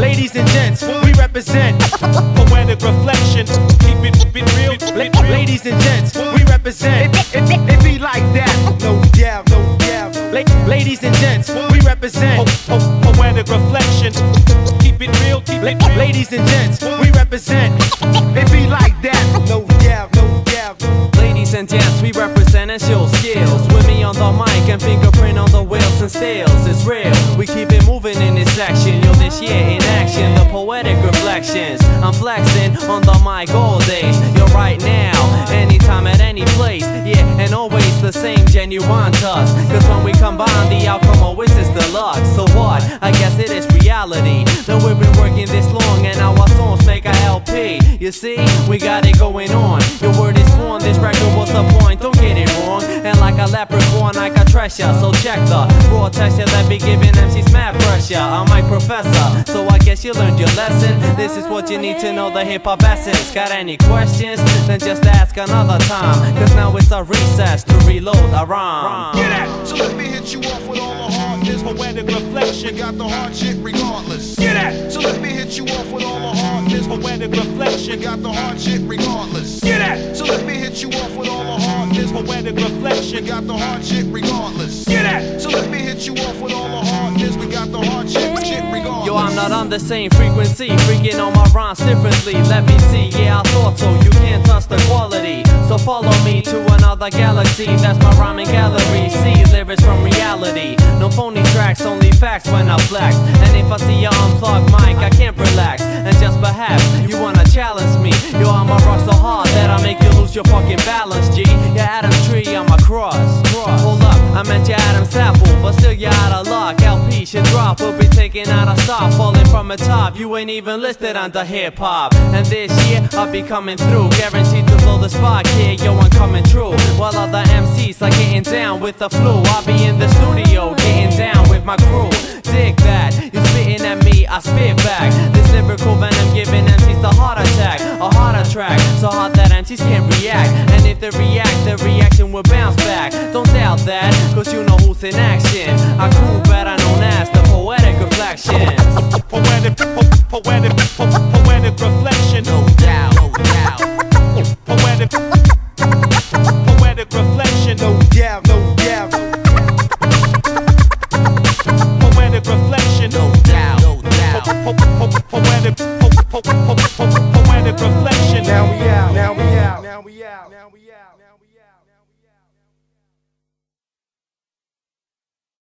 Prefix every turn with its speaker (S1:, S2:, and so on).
S1: Ladies and gents, we represent poetic reflection. Keep it real. Ladies and gents, we represent. It be like that. No doubt, no doubt. Ladies and gents, we represent poetic reflection. Keep it real. Ladies and gents, we represent. It be like that. No doubt, no doubt.
S2: Ladies and gents, we represent and show skills. With me on the mic and fingerprint on the wheels and steels. It's real, we keep it moving in this section. Yo, this year in action, the poetic reflections. I'm flexing on the mic all days. Yo, right now, anytime at any place. Yeah, and always the same genuine touch. Cause when we combine, the outcome always is deluxe. So what? I guess it is reality. That we've been working this long and our songs make a LP. You see, we got it going on. Your word is born, this record was the point, don't get it wrong. And like a leprechaun, I got treasure. So check the raw texture that be giving MCs mad pressure. I'm my professor, so I guess you learned your lesson. This is what you need to know, the hip-hop essence. Got any questions? Then just ask another time. Cause now it's a recess to reload a rhyme.
S3: Get at! So let me hit you off with all the hardness.
S1: Poetic reflection.
S3: Got the hard shit regardless.
S1: Get at!
S3: So let me hit you off with all the hardness.
S1: Poetic reflection.
S3: Got the hard shit regardless.
S1: Get at!
S3: So let me hit you off with all the hardness.
S1: Poetic reflection.
S3: Got the hard shit regardless.
S1: Get at!
S3: So let me hit you off with all the hardness. We got the hard shit regardless.
S2: Yo, I'm not on the same frequency, freaking on my rhymes differently. Let me see, yeah, I thought so. You can't touch the quality. So follow me to another galaxy. That's my rhyming gallery. See lyrics from reality. No phony tracks, only facts when I flex. And if I see you unplugged mic, I can't relax. And just perhaps you wanna challenge me. Yo, I'ma rock so hard that I make you lose your fucking balance, G. You're Adam's tree, I'm a cross. Hold up, I meant your Adam's apple, but still you're out of luck. LP should drop, we'll be taking out a stop. Falling from the top, you ain't even listed under hip hop. And this year, I'll be coming through. Guaranteed to blow the spot, kid, yo, I'm coming true. While other MCs are getting down with the flu, I'll be in the studio getting down with my crew.